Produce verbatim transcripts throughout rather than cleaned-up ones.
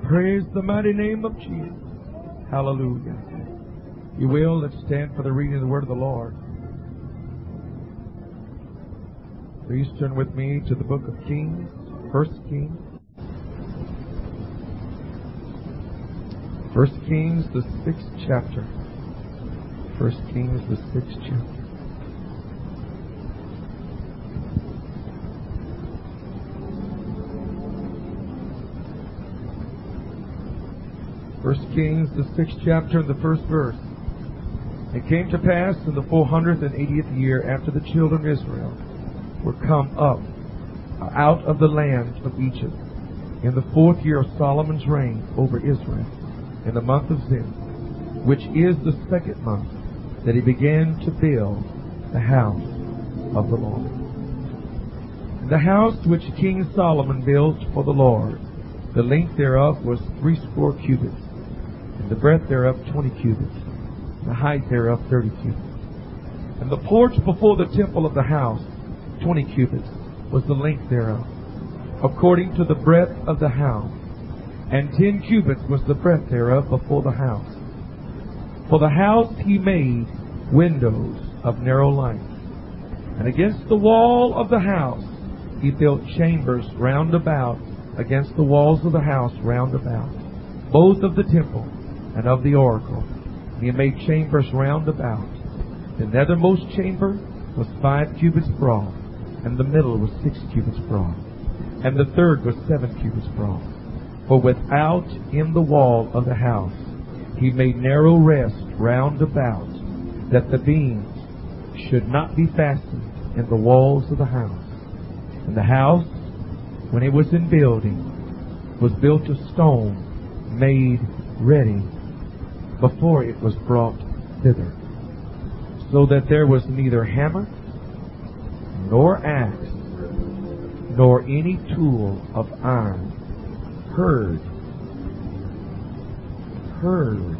Praise the mighty name of Jesus. Hallelujah. You will, let's stand for the reading of the word of the Lord. Please turn with me to the book of Kings, First Kings. First Kings, the sixth chapter. First Kings, the sixth chapter. First Kings, the sixth chapter, the first verse. It came to pass in the four hundred and eightieth year after the children of Israel were come up out of the land of Egypt, in the fourth year of Solomon's reign over Israel, in the month of Ziv, which is the second month, that he began to build the house of the Lord. The house which King Solomon built for the Lord, the length thereof was threescore cubits, and the breadth thereof twenty cubits, and the height thereof thirty cubits. And the porch before the temple of the house, twenty cubits, was the length thereof, according to the breadth of the house, and ten cubits was the breadth thereof before the house. For the house he made windows of narrow light. And against the wall of the house he built chambers round about, against the walls of the house round about, both of the temple and of the oracle. And he made chambers round about. The nethermost chamber was five cubits broad, and the middle was six cubits broad, and the third was seven cubits broad. For without in the wall of the house he made narrow rest round about, that the beams should not be fastened in the walls of the house. And the house, when it was in building, was built of stone made ready before it was brought thither, so that there was neither hammer nor axe nor any tool of iron heard heard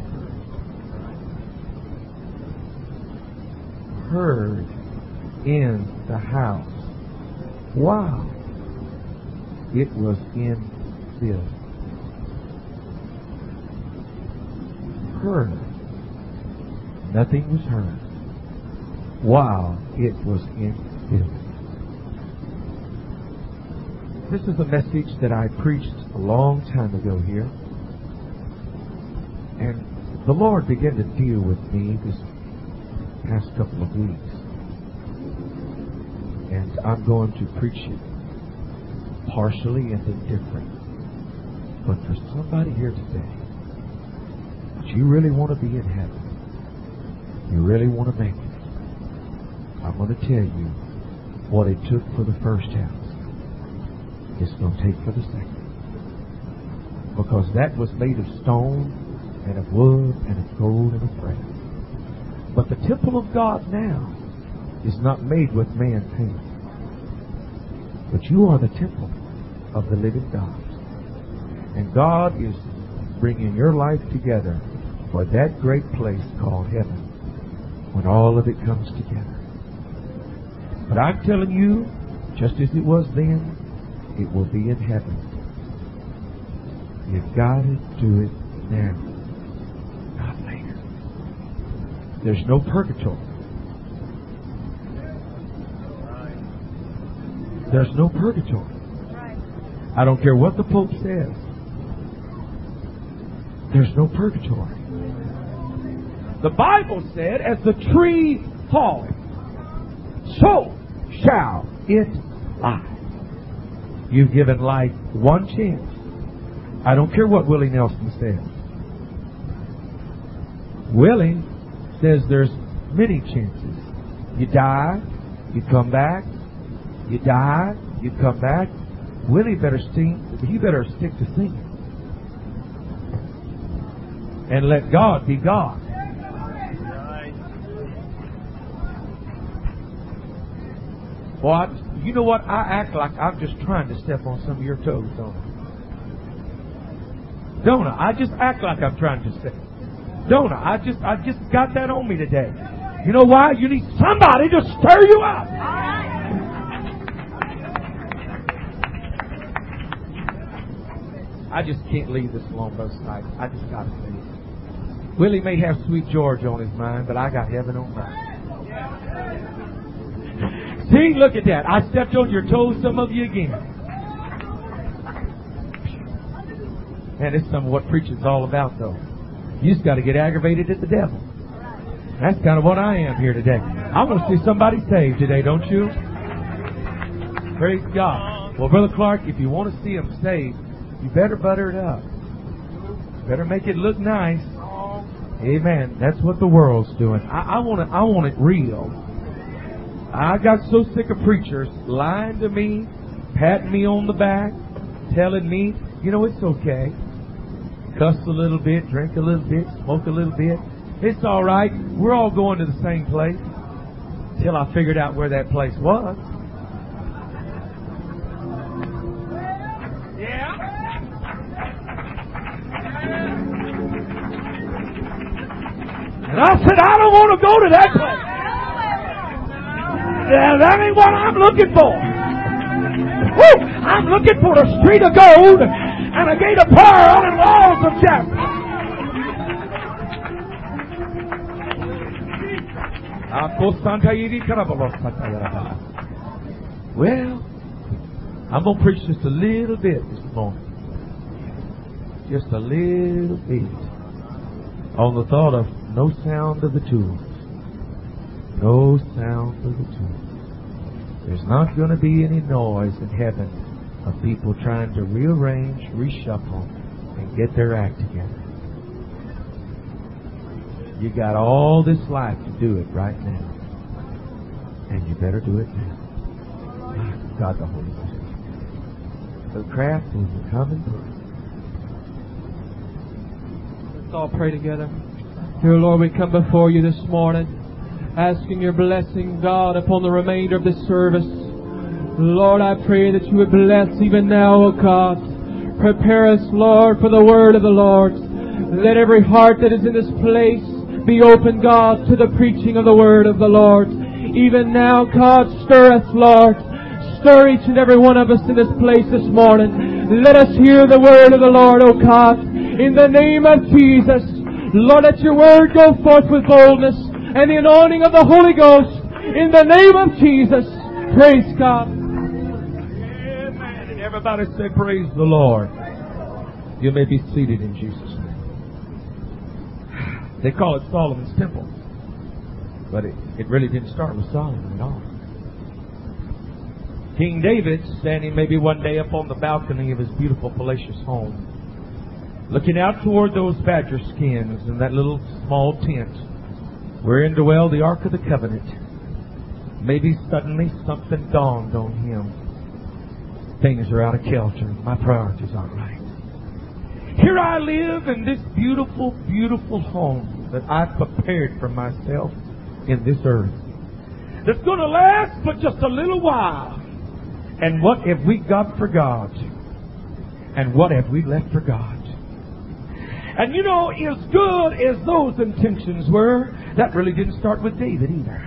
heard in the house while it was in building. Heard. Nothing was heard while it was in building. This is a message that I preached a long time ago here. And the Lord began to deal with me this past couple of weeks. And I'm going to preach it partially and indifferent. But for somebody here today, that you really want to be in heaven, you really want to make it, I'm going to tell you what it took for the first house. It's going to take for the second. Because that was made of stone and of wood and of gold and of brass. But the temple of God now is not made with man's hands. But you are the temple of the living God. And God is bringing your life together for that great place called heaven, when all of it comes together. But I'm telling you, just as it was then, it will be in heaven. You've got to do it now, not later. There's no purgatory. There's no purgatory. I don't care what the Pope says. There's no purgatory. The Bible said, as the tree falleth, so shall it lie. You've given life one chance. I don't care what Willie Nelson says. Willie says there's many chances. You die, you come back. You die, you come back. Willie better sing. He better stick to singing. And let God be God. Well, I, you know what? I act like I'm just trying to step on some of your toes, don't I? Don't I? I just act like I'm trying to step. Don't I? I just, I just got that on me today. You know why? You need somebody to stir you up. I just can't leave this alone, Brother Snipes. I just got to say it. Willie may have Sweet George on his mind, but I got heaven on mine. See, look at that. I stepped on your toes, some of you again. Man, this is some of what preaching's all about, though. You just got to get aggravated at the devil. That's kind of what I am here today. I want to see somebody saved today, don't you? Praise God. Well, Brother Clark, if you want to see them saved, you better butter it up. Better make it look nice. Amen. That's what the world's doing. I, I want it. I want it real. I got so sick of preachers lying to me, patting me on the back, telling me, you know, it's okay. Cuss a little bit, drink a little bit, smoke a little bit. It's all right. We're all going to the same place. Till I figured out where that place was. Yeah. And I said, I don't want to go to that place. That ain't what I'm looking for. Woo! I'm looking for a street of gold and a gate of pearl and walls of jasper. Well, I'm going to preach just a little bit this morning. Just a little bit. On the thought of no sound of the tools. No sound of the tools. There's not going to be any noise in heaven of people trying to rearrange, reshuffle, and get their act together. You got all this life to do it right now. And you better do it now. God the Holy Spirit. The craft will come and through. Let's all pray together. Dear Lord, we come before you this morning, asking your blessing, God, upon the remainder of this service. Lord, I pray that you would bless even now, O God. Prepare us, Lord, for the word of the Lord. Let every heart that is in this place be open, God, to the preaching of the word of the Lord. Even now, God, stir us, Lord. Stir each and every one of us in this place this morning. Let us hear the word of the Lord, O God. In the name of Jesus, Lord, let your word go forth with boldness and the anointing of the Holy Ghost. In the name of Jesus. Praise God. Amen. And everybody say, praise the Lord. You may be seated in Jesus' name. They call it Solomon's Temple. But it, it really didn't start with Solomon at all. King David, standing maybe one day up on the balcony of his beautiful palatial home, looking out toward those badger skins and that little small tent wherein dwelled the Ark of the Covenant, maybe suddenly something dawned on him. Things are out of kilter. My priorities aren't right. Here I live in this beautiful, beautiful home that I've prepared for myself in this earth. That's going to last but just a little while. And what have we got for God? And what have we left for God? And you know, as good as those intentions were, that really didn't start with David either.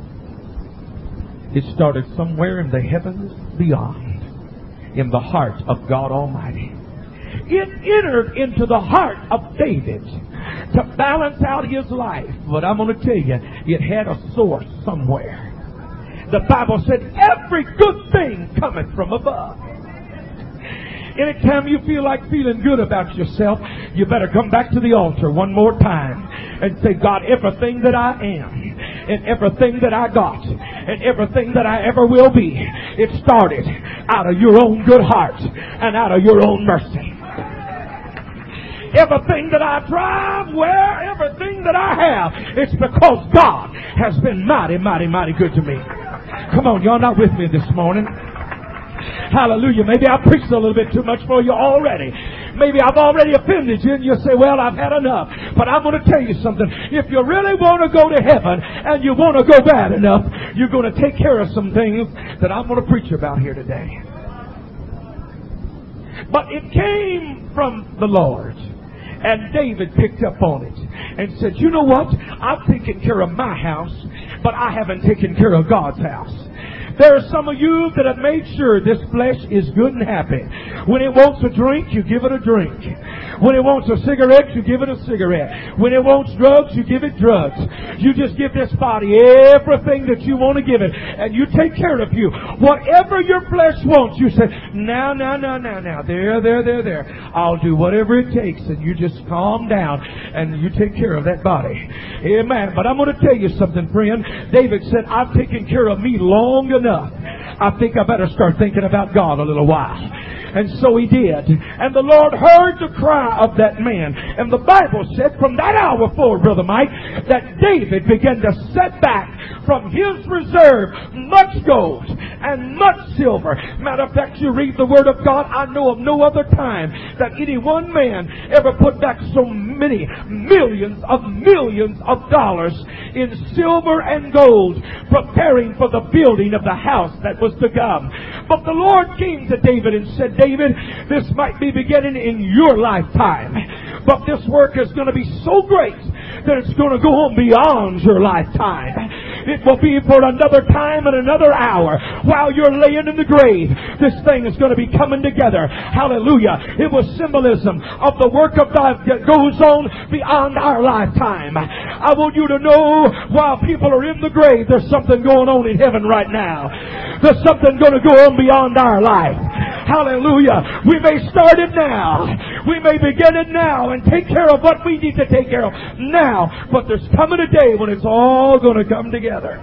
It started somewhere in the heavens beyond, in the heart of God Almighty. It entered into the heart of David to balance out his life. But I'm going to tell you, it had a source somewhere. The Bible said, every good thing cometh from above. Anytime you feel like feeling good about yourself, you better come back to the altar one more time and say, God, everything that I am, and everything that I got, and everything that I ever will be, it started out of your own good heart and out of your own mercy. Everything that I drive, wear, everything that I have, it's because God has been mighty, mighty, mighty good to me. Come on, y'all not with me this morning. Hallelujah. Maybe I preached a little bit too much for you already. Maybe I've already offended you and you say, well, I've had enough. But I'm going to tell you something. If you really want to go to heaven and you want to go bad enough, you're going to take care of some things that I'm going to preach about here today. But it came from the Lord. And David picked up on it and said, you know what? I've taken care of my house, but I haven't taken care of God's house. There are some of you that have made sure this flesh is good and happy. When it wants a drink, you give it a drink. When it wants a cigarette, you give it a cigarette. When it wants drugs, you give it drugs. You just give this body everything that you want to give it. And you take care of you. Whatever your flesh wants, you say, now, now, now, now, now. There, there, there, there. I'll do whatever it takes. And you just calm down and you take care of that body. Amen. But I'm going to tell you something, friend. David said, I've taken care of me long enough. I think I better start thinking about God a little while. And so he did. And the Lord heard the cry of that man. And the Bible said from that hour forward, Brother Mike, that David began to set back from his reserve much gold and much silver. Matter of fact, you read the Word of God, I know of no other time that any one man ever put back so many millions of millions of dollars in silver and gold, preparing for the building of the house that was to come. But the Lord came to David and said, David, this might be beginning in your lifetime, but this work is going to be so great that it's going to go on beyond your lifetime. It will be for another time and another hour while you're laying in the grave. This thing is going to be coming together. Hallelujah. It was symbolism of the work of God that goes on beyond our lifetime. I want you to know while people are in the grave, there's something going on in heaven right now. There's something going to go on beyond our life. Hallelujah. We may start it now. We may begin it now and take care of what we need to take care of now. But there's coming a day when it's all going to come together.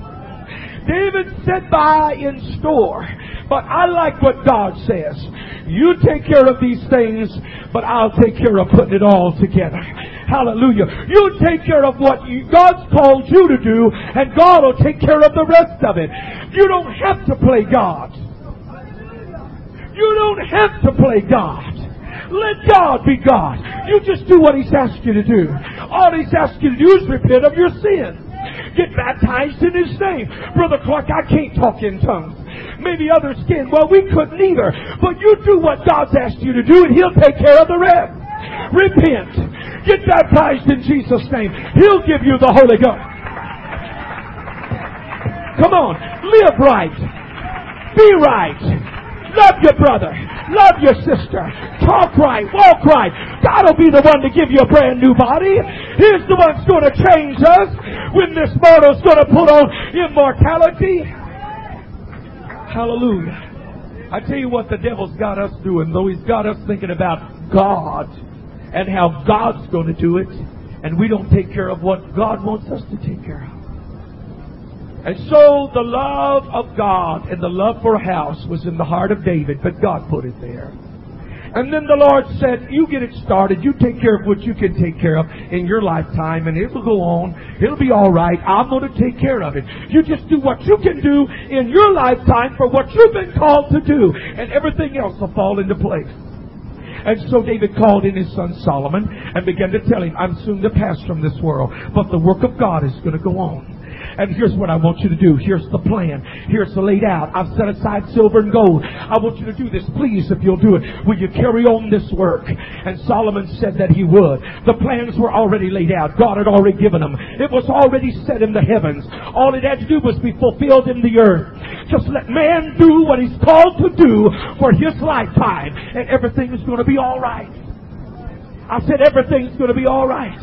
David sat by in store. But I like what God says. You take care of these things, but I'll take care of putting it all together. Hallelujah. You take care of what you, God's called you to do, and God will take care of the rest of it. You don't have to play God. You don't have to play God. Let God be God. You just do what He's asked you to do. All He's asked you to do is repent of your sins. Get baptized in His name. Brother Clark, I can't talk in tongues. Maybe others can. Well, we couldn't either. But you do what God's asked you to do, and He'll take care of the rest. Repent. Get baptized in Jesus' name. He'll give you the Holy Ghost. Come on. Live right. Be right. Love your brother. Love your sister. Talk right. Walk right. God will be the one to give you a brand new body. He's the one that's going to change us when this mortal's going to put on immortality. Hallelujah. I tell you what the devil's got us doing, though. He's got us thinking about God and how God's going to do it, and we don't take care of what God wants us to take care of. And so the love of God and the love for a house was in the heart of David, but God put it there. And then the Lord said, you get it started. You take care of what you can take care of in your lifetime, and it'll go on. It'll be all right. I'm going to take care of it. You just do what you can do in your lifetime for what you've been called to do, and everything else will fall into place. And so David called in his son Solomon and began to tell him, I'm soon to pass from this world, but the work of God is going to go on. And here's what I want you to do. Here's the plan. Here's the laid out. I've set aside silver and gold. I want you to do this. Please, if you'll do it, will you carry on this work? And Solomon said that he would. The plans were already laid out. God had already given them. It was already set in the heavens. All it had to do was be fulfilled in the earth. Just let man do what he's called to do for his lifetime, and everything is going to be all right. I said everything's going to be all right.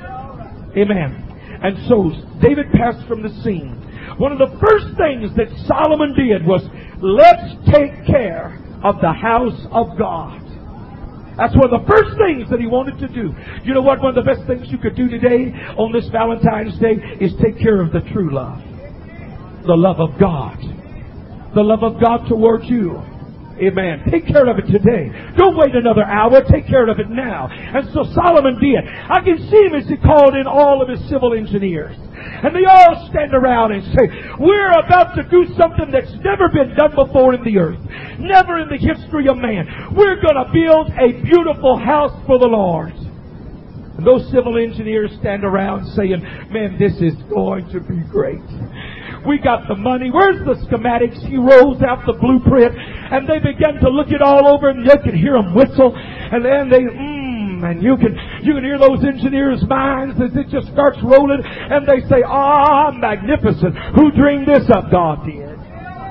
Amen. And so David passed from the scene. One of the first things that Solomon did was, let's take care of the house of God. That's one of the first things that he wanted to do. You know what? One of the best things you could do today on this Valentine's Day is take care of the true love. The love of God. The love of God towards you. Amen. Take care of it today. Don't wait another hour. Take care of it now. And so Solomon did. I can see him as he called in all of his civil engineers. And they all stand around and say, we're about to do something that's never been done before in the earth. Never in the history of man. We're going to build a beautiful house for the Lord. And those civil engineers stand around saying, man, this is going to be great. We got the money. Where's the schematics? He rolls out the blueprint, and they begin to look it all over, and you can hear them whistle, and then they, mmm, and you can you can hear those engineers' minds as it just starts rolling, and they say, ah, magnificent. Who dreamed this up? God did.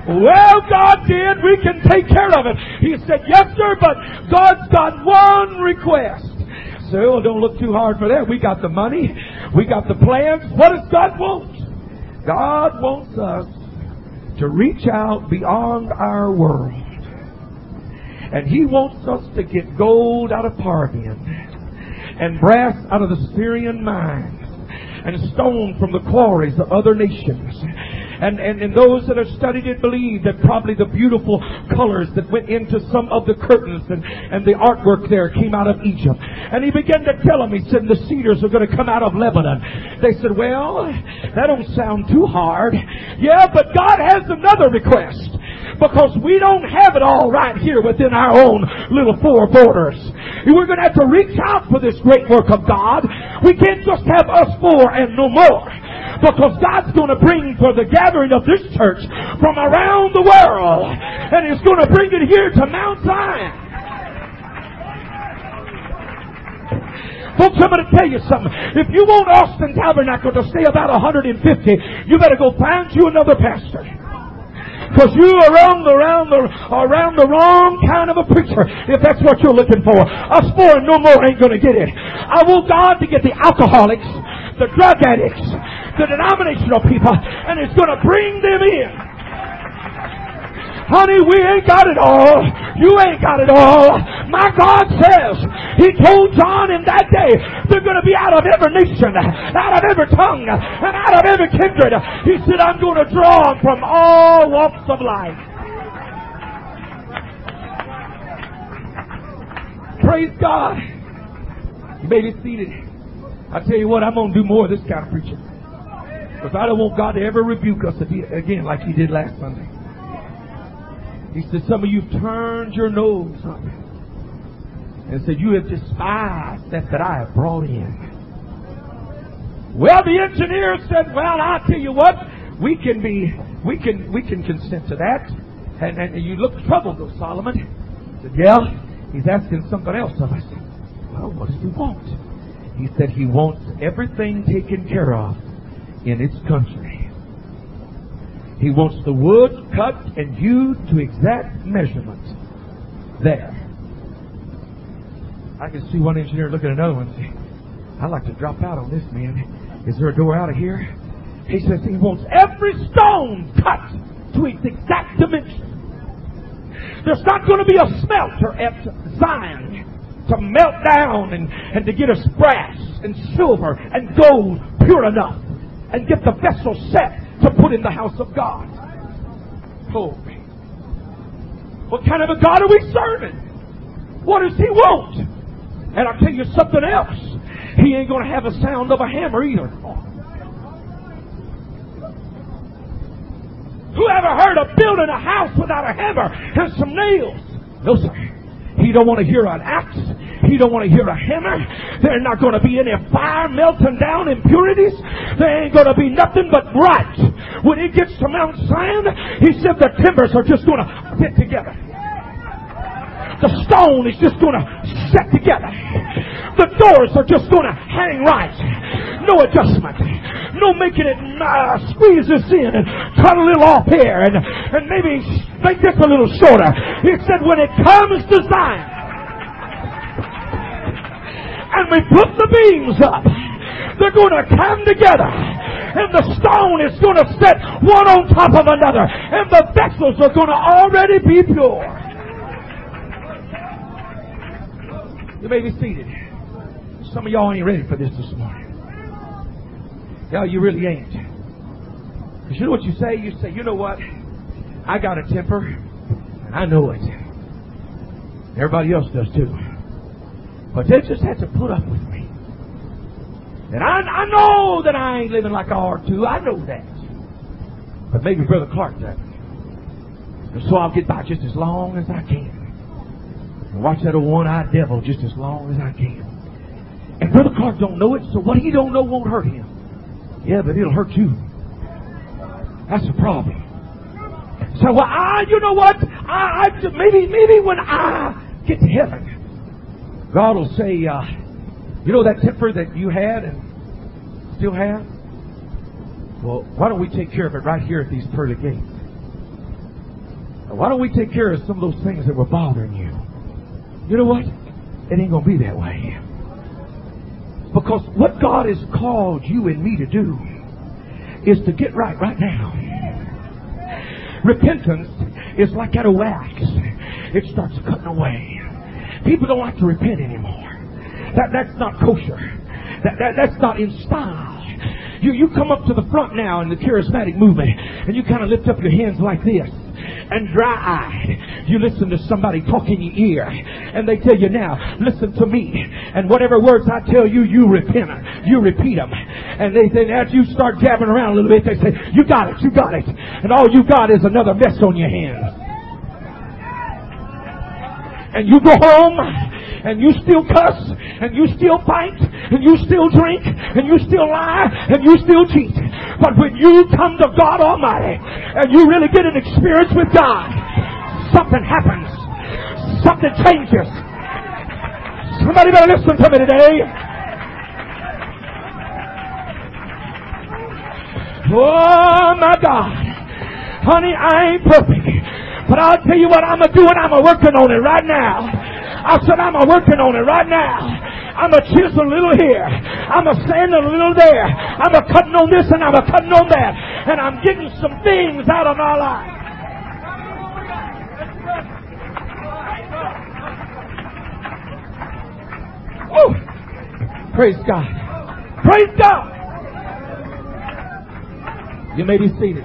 Well, God did. We can take care of it. He said, yes, sir, but God's got one request. So oh, don't look too hard for that. We got the money. We got the plans. What does God want? God wants us to reach out beyond our world. And He wants us to get gold out of Parvian, and brass out of the Syrian mines, and stone from the quarries of other nations. And, and, and those that have studied it believe that probably the beautiful colors that went into some of the curtains and, and the artwork there came out of Egypt. And he began to tell them, he said, the cedars are going to come out of Lebanon. They said, well, that don't sound too hard. Yeah, but God has another request. Because we don't have it all right here within our own little four borders. We're going to have to reach out for this great work of God. We can't just have us four and no more. Because God's going to bring for the gathering of this church from around the world. And He's going to bring it here to Mount Zion. Folks, I'm going to tell you something. If you want Austin Tabernacle to stay about one hundred fifty, you better go find you another pastor. Because you are around the, around, the, around the wrong kind of a preacher, if that's what you're looking for. Us four and no more ain't going to get it. I want God to get the alcoholics, the drug addicts, the denominational people, and it's going to bring them in. Honey, we ain't got it all. You ain't got it all. My God says, He told John in that day, they're going to be out of every nation, out of every tongue, and out of every kindred. He said, I'm going to draw them from all walks of life. Praise God. You may be seated. I tell you what, I'm going to do more of this kind of preaching. Because I don't want God to ever rebuke us again like He did last Sunday. He said, some of you turned your nose up and said, you have despised that that I have brought in. Well, the engineer said, well, I'll tell you what, we can be, we can, we can consent to that. And, and you look troubled though, Solomon. He said, yeah, he's asking something else of us. Well, what does he want? He said he wants everything taken care of in its country. He wants the wood cut and hewed to exact measurement. There. I can see one engineer looking at another one and say, I'd like to drop out on this, man. Is there a door out of here? He says he wants every stone cut to its exact dimension. There's not going to be a smelter at Zion to melt down and, and to get us brass and silver and gold pure enough and get the vessel set to put in the house of God. Oh, what kind of a God are we serving? What does He want? And I'll tell you something else. He ain't going to have a sound of a hammer either. Whoever heard of building a house without a hammer and some nails? No, sir. He don't want to hear an axe. He don't want to hear a hammer. There's not going to be any fire melting down impurities. There ain't going to be nothing but right. When it gets to Mount Zion, he said the timbers are just going to fit together. The stone is just going to set together. The doors are just going to hang right. No adjustment. No making it uh, squeeze this in and cut a little off here and, and maybe make this a little shorter. He said when it comes to Zion, and we put the beams up, they're going to come together. And the stone is going to set one on top of another. And the vessels are going to already be pure. You may be seated. Some of y'all ain't ready for this this morning. Yeah, you really ain't. Because you know what you say? You say, you know what? I got a temper. And I know it. Everybody else does too. But they just had to put up with me. And I, I know that I ain't living like I ought to. I know that. But maybe Brother Clark doesn't. And so I'll get by just as long as I can. And watch that old one-eyed devil just as long as I can. And Brother Clark don't know it, so what he don't know won't hurt him. Yeah, but it'll hurt you. That's the problem. So, well, I, you know what? I, I maybe, maybe when I get to heaven, God will say, uh, you know that temper that you had and still have? Well, why don't we take care of it right here at these pearly gates? Why don't we take care of some of those things that were bothering you? You know what? It ain't going to be that way. Because what God has called you and me to do is to get right right now. Repentance is like that old axe. It starts cutting away. People don't like to repent anymore. That, that's not kosher. That, that, that's not in style. You, you come up to the front now in the charismatic movement and you kind of lift up your hands like this. And dry-eyed, you listen to somebody talk in your ear, and they tell you, now, listen to me. And whatever words I tell you, you repent them. You repeat them. And they then as you start jabbing around a little bit, they say, you got it, you got it. And all you got is another mess on your hands. And you go home, and you still cuss, and you still fight, and you still drink, and you still lie, and you still cheat. But when you come to God Almighty, and you really get an experience with God, something happens. Something changes. Somebody better listen to me today. Oh my God. Honey, I ain't perfect. But I'll tell you what I'm a doing. I'm a working on it right now. I said I'm a working on it right now. I'm a chisel a little here. I'm a sand a little there. I'm a cutting on this and I'm a cutting on that. And I'm getting some things out of my life. Woo! Praise God. Praise God. You may be seated.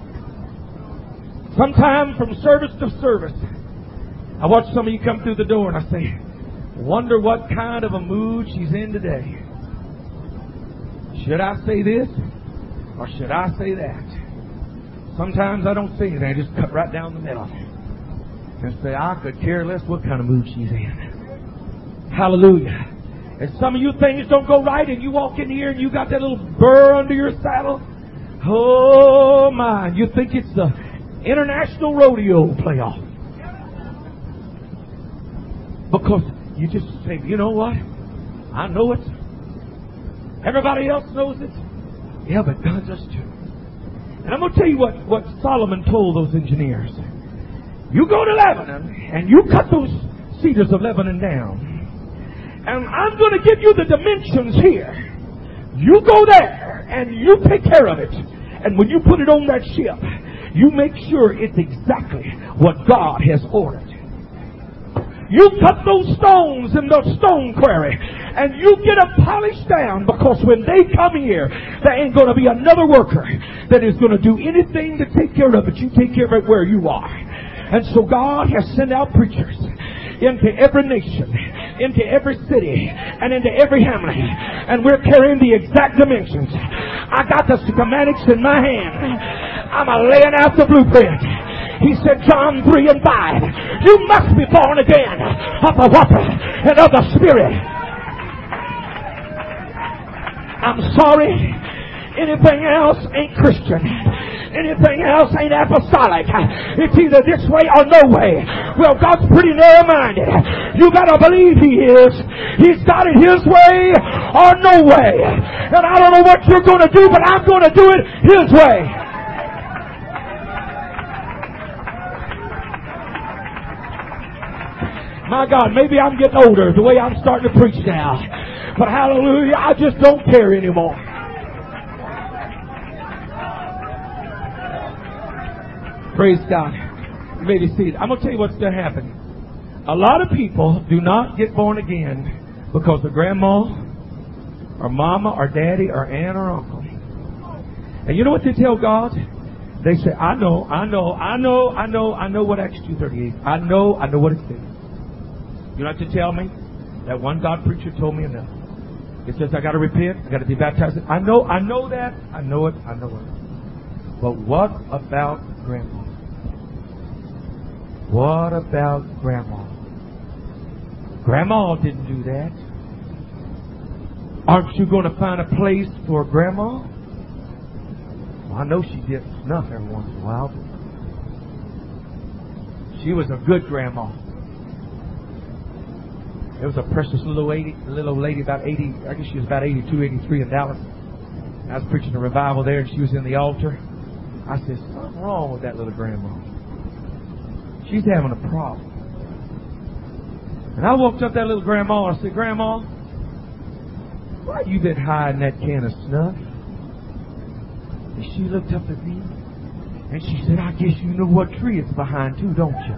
Sometime from service to service, I watch some of you come through the door and I say, wonder what kind of a mood she's in today. Should I say this or should I say that? Sometimes I don't say anything. I just cut right down the middle and say, I could care less what kind of mood she's in. Hallelujah. And some of you things don't go right and you walk in here and you got that little burr under your saddle. Oh my, you think it's the international rodeo playoff. Because you just say, you know what? I know it. Everybody else knows it. Yeah, but God does too. And I'm going to tell you what, what Solomon told those engineers. You go to Lebanon and you cut those cedars of Lebanon down. And I'm going to give you the dimensions here. You go there and you take care of it. And when you put it on that ship, you make sure it's exactly what God has ordered. You cut those stones in the stone quarry and you get them polished down, because when they come here, there ain't going to be another worker that is going to do anything to take care of it. You take care of it where you are. And so God has sent out preachers into every nation, into every city, and into every hamlet. And we're carrying the exact dimensions. I got the schematics in my hand. I'm a laying out the blueprint. He said, John three and five, you must be born again of the water and of the Spirit. I'm sorry. Anything else ain't Christian. Anything else ain't apostolic. It's either this way or no way. Well, God's pretty narrow-minded. You got to believe He is. He's got it His way or no way. And I don't know what you're going to do, but I'm going to do it His way. My God, maybe I'm getting older the way I'm starting to preach now. But hallelujah, I just don't care anymore. Praise God. You may be seated. I'm going to tell you what's going to happen. A lot of people do not get born again because of grandma or mama or daddy or aunt or uncle. And you know what they tell God? They say, I know, I know, I know, I know, I know what Acts two thirty-eight. I know, I know what it says. You don't have to tell me. That one God preacher told me enough. It says I got to repent. I got to be baptized. I know, I know that. I know it. I know it. But what about grandma? What about grandma? Grandma didn't do that. Aren't you going to find a place for grandma? Well, I know she did snuff every once in a while. She was a good grandma. There was a precious little lady, little lady about eighty, I guess she was about eighty-two, eighty-three in Dallas. I was preaching a revival there and she was in the altar. I said, something wrong with that little grandma. She's having a problem. And I walked up to that little grandma and I said, Grandma, why you been hiding that can of snuff? And she looked up at me and she said, I guess you know what tree it's behind too, don't you?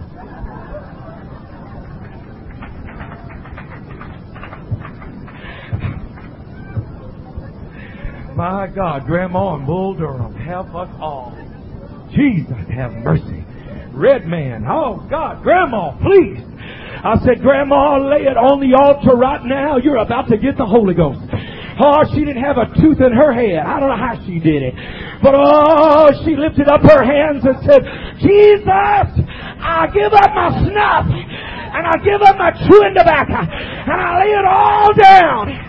My God, Grandma and Bull Durham, help us all. Jesus, have mercy. Red man, oh God, Grandma, please. I said, Grandma, lay it on the altar right now. You're about to get the Holy Ghost. Oh, she didn't have a tooth in her head. I don't know how she did it. But oh, she lifted up her hands and said, Jesus, I give up my snuff. And I give up my chewing tobacco. And I lay it all down.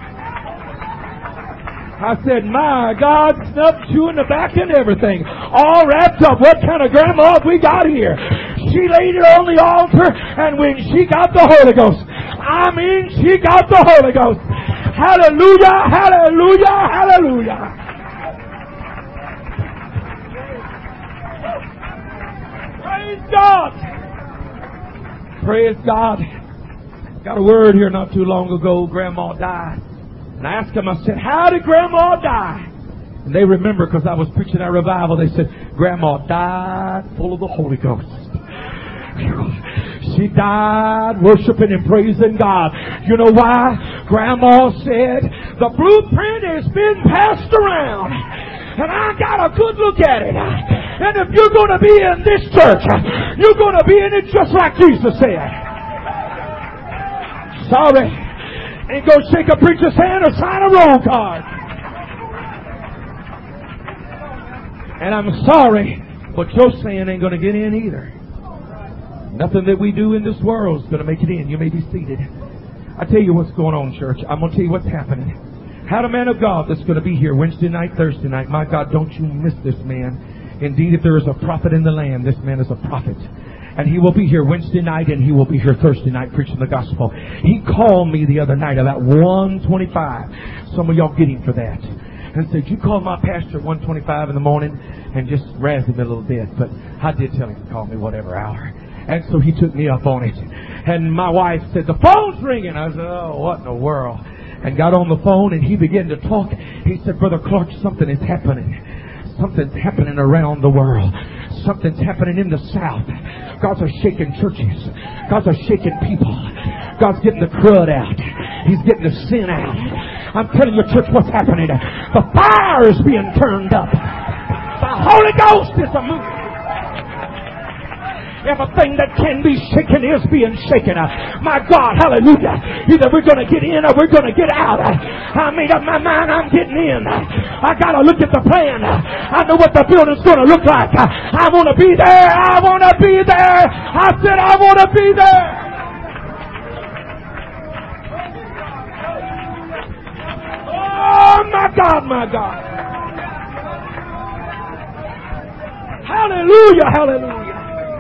I said, my God, snuff, chewing tobacco and everything. All wrapped up. What kind of grandma have we got here? She laid it on the altar, and when she got the Holy Ghost, I mean, she got the Holy Ghost. Hallelujah, hallelujah, hallelujah. Praise God. Praise God. Got a word here not too long ago. Grandma died. And I asked them, I said, how did Grandma die? And they remember because I was preaching at revival. They said, Grandma died full of the Holy Ghost. She died worshiping and praising God. You know why? Grandma said, the blueprint has been passed around. And I got a good look at it. And if you're going to be in this church, you're going to be in it just like Jesus said. Sorry. Ain't go shake a preacher's hand or sign a roll card. And I'm sorry, but your saying ain't going to get in either. Nothing that we do in this world is going to make it in. You may be seated. I tell you what's going on, church. I'm going to tell you what's happening. Had a man of God that's going to be here Wednesday night, Thursday night. My God, don't you miss this man. Indeed, if there is a prophet in the land, this man is a prophet. And he will be here Wednesday night and he will be here Thursday night preaching the gospel. He called me the other night about one twenty-five. Some of y'all get him for that. And said, you call my pastor at one twenty-five in the morning, and just razz him a little bit. But I did tell him to call me whatever hour. And so he took me up on it. And my wife said, the phone's ringing. I said, oh, what in the world? And got on the phone and he began to talk. He said, Brother Clark, something is happening. Something's happening around the world. Something's happening in the South. God's are shaking churches. God's are shaking people. God's getting the crud out. He's getting the sin out. I'm telling you, church, what's happening. The fire is being turned up. The Holy Ghost is a moving. Everything that can be shaken is being shaken. My God, hallelujah. Either we're going to get in or we're going to get out. I made up my mind I'm getting in. I got to look at the plan. I know what the building's going to look like. I want to be there. I want to be there. I said I want to be there. Oh, my God, my God. Hallelujah, hallelujah.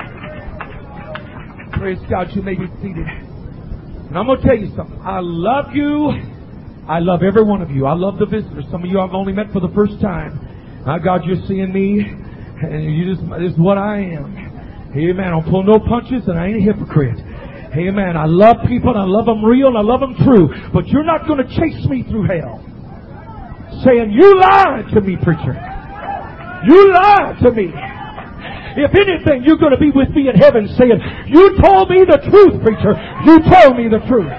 Praise God, you may be seated. And I'm going to tell you something. I love you. I love every one of you. I love the visitors. Some of you I've only met for the first time. My God, you're seeing me. And you just, this is what I am. Amen. I don't pull no punches and I ain't a hypocrite. Amen. I love people and I love them real and I love them true. But you're not going to chase me through hell. Saying, you lied to me, preacher. You lied to me. If anything, you're going to be with me in heaven saying, you told me the truth, preacher. You told me the truth.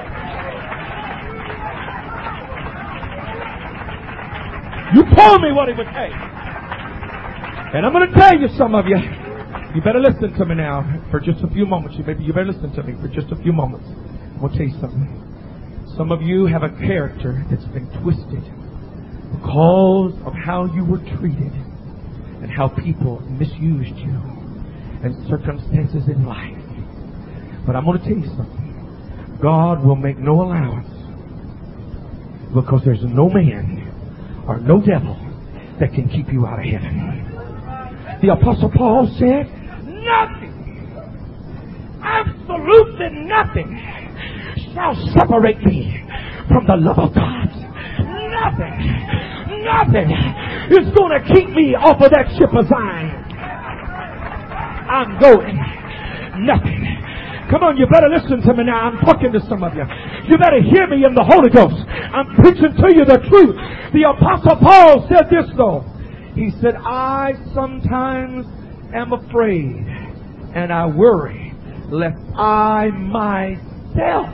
You told me what it would take. And I'm going to tell you, some of you, you better listen to me now for just a few moments. You, maybe you better listen to me for just a few moments. I'm going to tell you something. Some of you have a character that's been twisted because of how you were treated and how people misused you and circumstances in life. But I'm going to tell you something. God will make no allowance because there's no man or no devil that can keep you out of heaven. The Apostle Paul said, nothing, absolutely nothing shall separate me from the love of God. Nothing, nothing is going to keep me off of that ship of Zion. I'm going. nothing. Come on, you better listen to me now. I'm talking to some of you. You better hear me in the Holy Ghost. I'm preaching to you the truth. The Apostle Paul said this though. He said, I sometimes am afraid and I worry lest I myself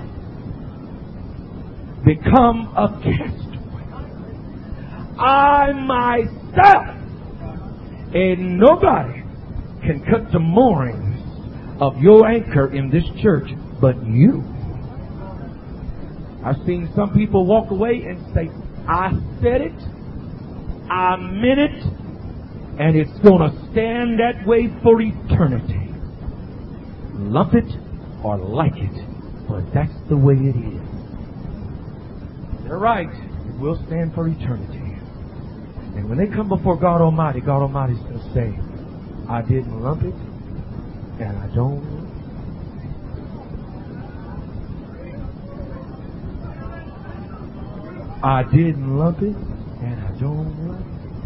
become a castaway. I myself, and nobody can cut the moorings of your anchor in this church but you. I've seen some people walk away and say, I said it, I meant it, and it's going to stand that way for eternity. Love it or like it, but that's the way it is. They're right. It will stand for eternity. And when they come before God Almighty, God Almighty's going to say, I didn't lump it, and I don't. I didn't lump it, and I don't lump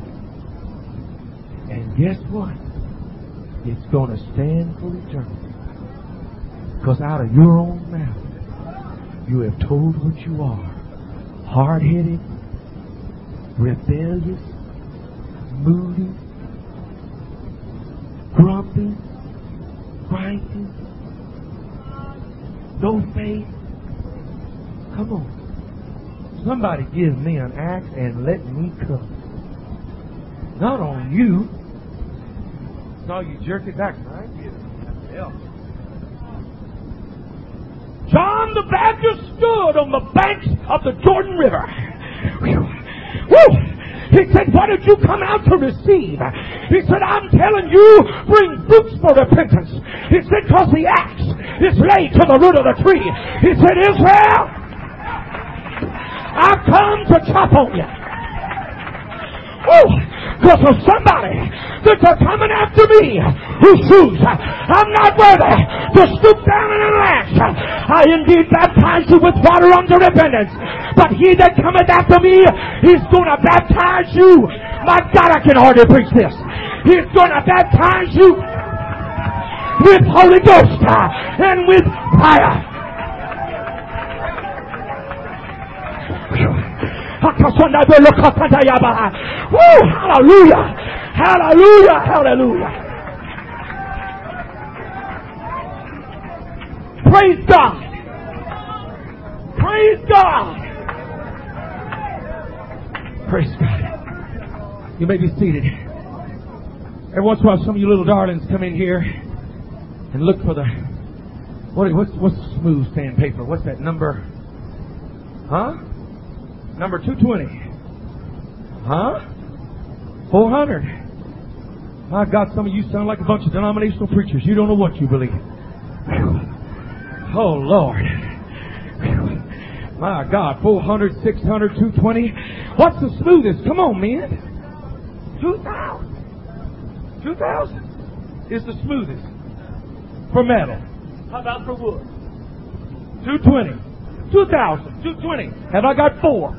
it. And guess what? It's going to stand for eternity. Because out of your own mouth, you have told what you are. Hard-headed, rebellious, moody, grumpy, griping, no faith. Come on. Somebody give me an axe and let me cook. Not on you. No, you jerk it back. I ain't giving nothing else. John the Baptist stood on the banks of the Jordan River. Whew. Woo! He said, what did you come out to receive? He said, I'm telling you, bring fruits for repentance. He said, because the axe is laid to the root of the tree. He said, Israel, I've come to chop on you. Woo! Because there's somebody that's coming after me whose shoes I'm not worthy to stoop down and unlash. I indeed baptize you with water unto repentance, but he that cometh after me, he's going to baptize you. My God, I can hardly preach this. He's going to baptize you with Holy Ghost and with fire. Woo! Hallelujah! Hallelujah! Hallelujah! Praise God! Praise God! Praise God! You may be seated. Every once in a while, some of you little darlings come in here and look for the what? What's what's smooth sandpaper? What's that number? Huh? Number two twenty. Huh? four hundred. My God, some of you sound like a bunch of denominational preachers. You don't know what you believe. Oh, Lord. My God, four hundred, six hundred, two twenty. What's the smoothest? Come on, man. two thousand. two thousand is the smoothest for metal. How about for wood? two twenty. two thousand. two twenty. Have I got four?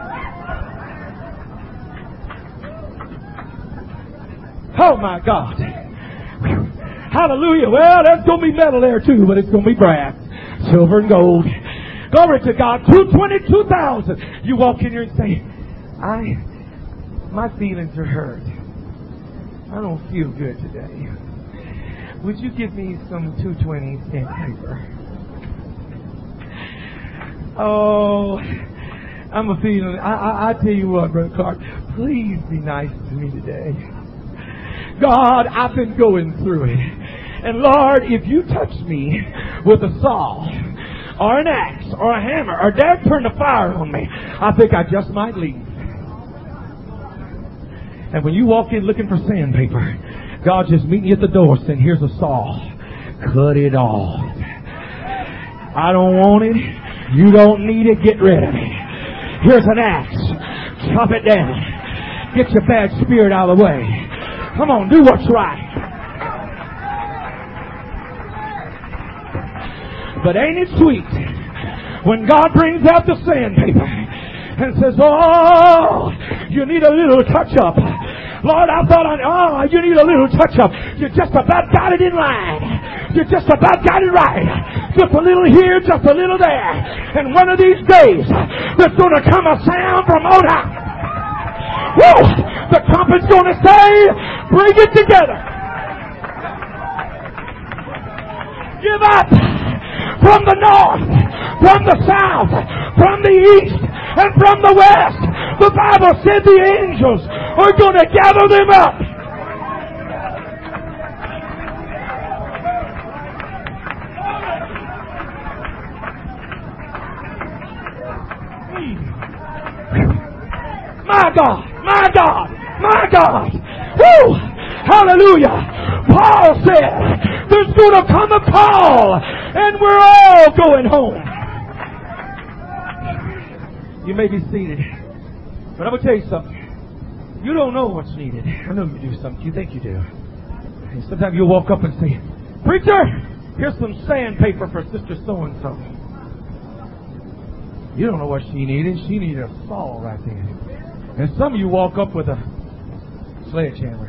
Oh, my God. Hallelujah. Well, there's going to be metal there too, but it's going to be brass, silver and gold. Glory to God. two twenty, two thousand. You walk in here and say, I, my feelings are hurt. I don't feel good today. Would you give me some two twenty sandpaper? Oh, I'm a feeling. I, I, I tell you what, Brother Clark, please be nice to me today. God, I've been going through it. And Lord, if you touch me with a saw or an axe or a hammer or dare turn the fire on me, I think I just might leave. And when you walk in looking for sandpaper, God just meet you at the door saying, here's a saw. Cut it off. I don't want it. You don't need it. Get rid of it. Here's an axe. Chop it down. Get your bad spirit out of the way. Come on, do what's right. But ain't it sweet when God brings out the sandpaper and says, oh, you need a little touch-up. Lord, I thought, I, oh, you need a little touch-up. You just about got it in line. You just about got it right. Just a little here, just a little there. And one of these days, there's going to come a sound from on high. Woo! The trumpet's going to say, bring it together. Give up from the north, from the south, from the east, and from the west. The Bible said the angels are going to gather them up. My God, my God, my God. Woo! Hallelujah. Paul said there's going to come a call and we're all going home. You may be seated, but I'm going to tell you something. You don't know what's needed. I know you do something. You think you do. And sometimes you'll walk up and say, preacher, here's some sandpaper for Sister So-and-so. You don't know what she needed. She needed a saw right there. And some of you walk up with a sledgehammer.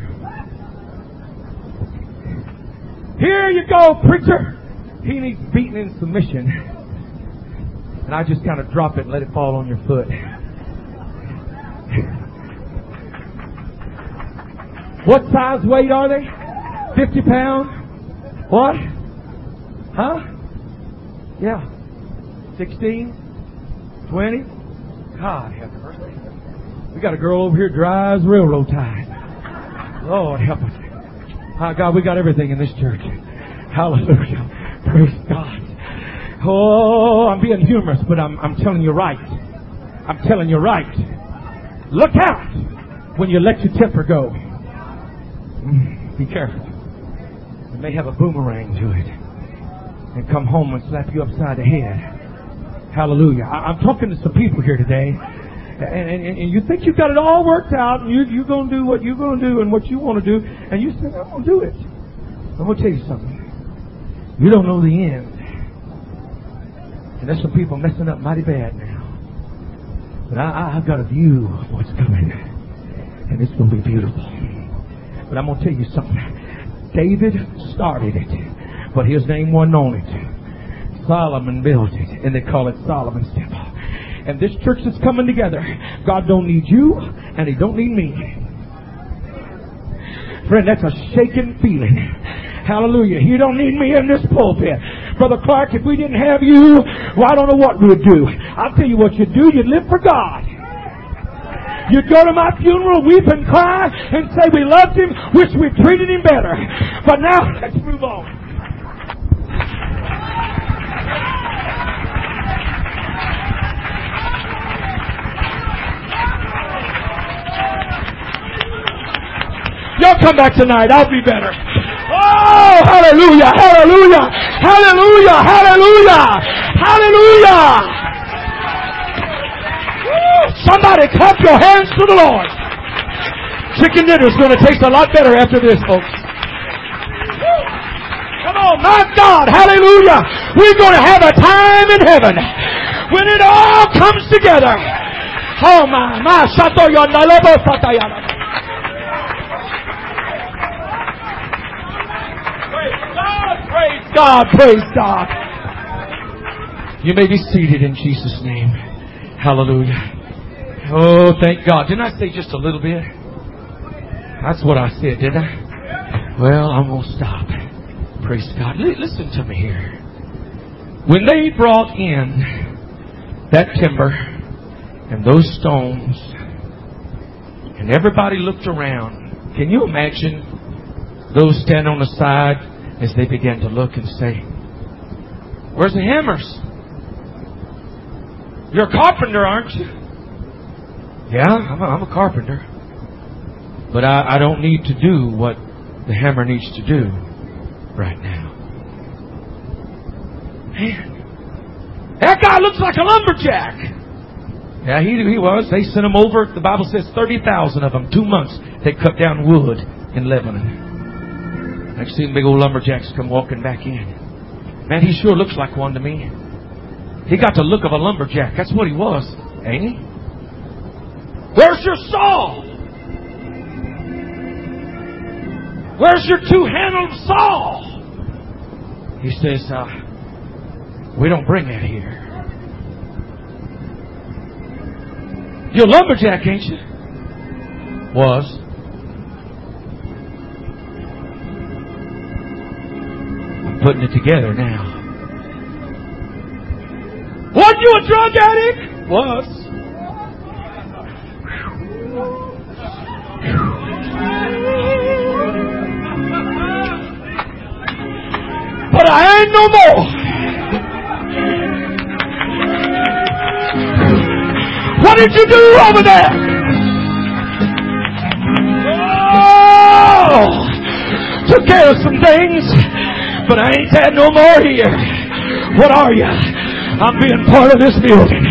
Here you go, preacher. He needs beaten in submission. And I just kind of drop it and let it fall on your foot. What size weight are they? fifty pounds? What? Huh? Yeah. sixteen? twenty? God have mercy. We got a girl over here drives railroad ties. Lord help us. Oh, God, we got everything in this church. Hallelujah. Praise God. Oh, I'm being humorous, but I'm, I'm telling you right. I'm telling you right. Look out when you let your temper go. Be careful. It may have a boomerang to it and come home and slap you upside the head. Hallelujah. I, I'm talking to some people here today. And, and, and you think you've got it all worked out, and you, you're going to do what you're going to do and what you want to do, and you say, I'm going to do it. I'm going to tell you something. You don't know the end. And there's some people messing up mighty bad now. But I, I, I've got a view of what's coming, and it's going to be beautiful. But I'm going to tell you something. David started it, but his name wasn't on it. Solomon built it, and they call it Solomon's Temple. And this church is coming together. God don't need you, and He don't need me. Friend, that's a shaking feeling. Hallelujah. He don't need me in this pulpit. Brother Clark, if we didn't have you, well, I don't know what we'd do. I'll tell you what you'd do. You'd live for God. You'd go to my funeral, weep and cry, and say we loved Him, wish we treated Him better. But now, let's move on. Y'all come back tonight. I'll be better. Oh, hallelujah, hallelujah, hallelujah, hallelujah, hallelujah. Woo, somebody clap your hands to the Lord. Chicken dinner's going to taste a lot better after this, folks. Woo. Come on, my God, hallelujah. We're going to have a time in heaven when it all comes together. Oh, my, my, Praise God, praise God. You may be seated in Jesus' name. Hallelujah. Oh, thank God. Didn't I say just a little bit? That's what I said, didn't I? Well, I'm going to stop. Praise God. L- listen to me here. When they brought in that timber and those stones and everybody looked around, can you imagine those standing on the side as they began to look and say, where's the hammers? You're a carpenter, aren't you? Yeah, I'm a, I'm a carpenter. But I, I don't need to do what the hammer needs to do right now. Man, that guy looks like a lumberjack. Yeah, he, he was. They sent him over. The Bible says thirty thousand of them, two months, they cut down wood in Lebanon. I've seen big old lumberjacks come walking back in. Man, he sure looks like one to me. He got the look of a lumberjack. That's what he was, ain't he? Where's your saw? Where's your two-handled saw? He says, uh, we don't bring that here. You're a lumberjack, ain't you? Was. I'm putting it together now. Was you a drug addict? Was. But I ain't no more. What did you do over there? Oh, took care of some things, but I ain't had no more here. What are you? I'm being part of this building.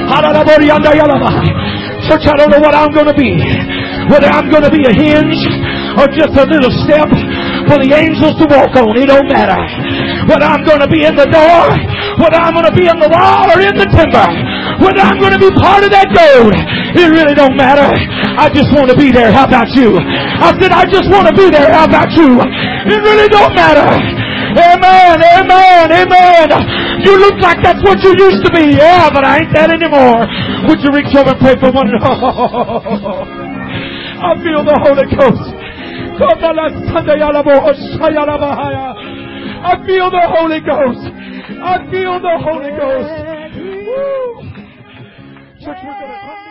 Church, I don't know what I'm going to be. Whether I'm going to be a hinge or just a little step for the angels to walk on, it don't matter. Whether I'm going to be in the door, whether I'm going to be in the wall or in the timber, whether I'm going to be part of that gold, it really don't matter. I just want to be there. How about you? I said, I just want to be there. How about you? It really don't matter. Amen, amen, amen. You look like that's what you used to be. Yeah, but I ain't that anymore. Would you reach over and pray for one? I feel the Holy Ghost. I feel the Holy Ghost. I feel the Holy Ghost. Woo. Church, we're going to come.